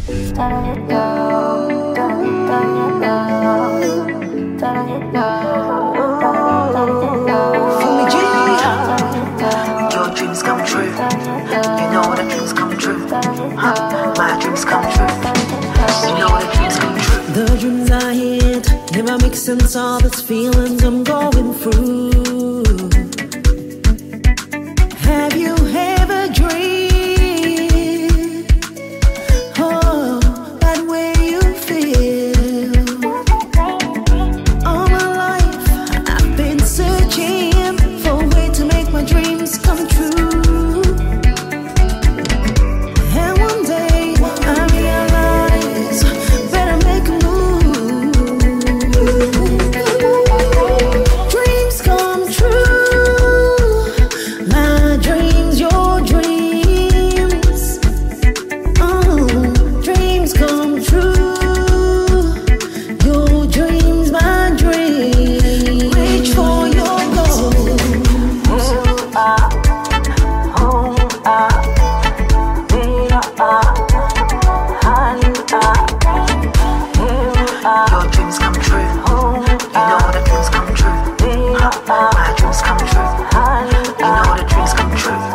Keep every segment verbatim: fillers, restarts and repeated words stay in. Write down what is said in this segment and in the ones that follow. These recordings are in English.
Your dreams come true. You know that dreams come true. Huh? My dreams come true. You know that dreams come true. The dreams I hit never make sense of these feelings I'm going through. Have you ever dreamed, oh, that way you feel? All my life I've been searching for a way to make my dreams come true. And one day I realize better make a move. Dreams come true. My dreams, your dreams. Oh, dreams come true. Your dreams, my dreams. Reach for your goals. Your dreams come true. You know that dreams come true. Huh? My dreams come true. You know that dreams come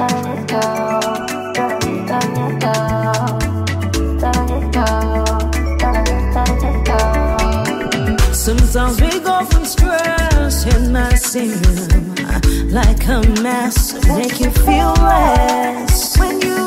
true. Sometimes we go from stress in my serum like a mess, make you feel less when you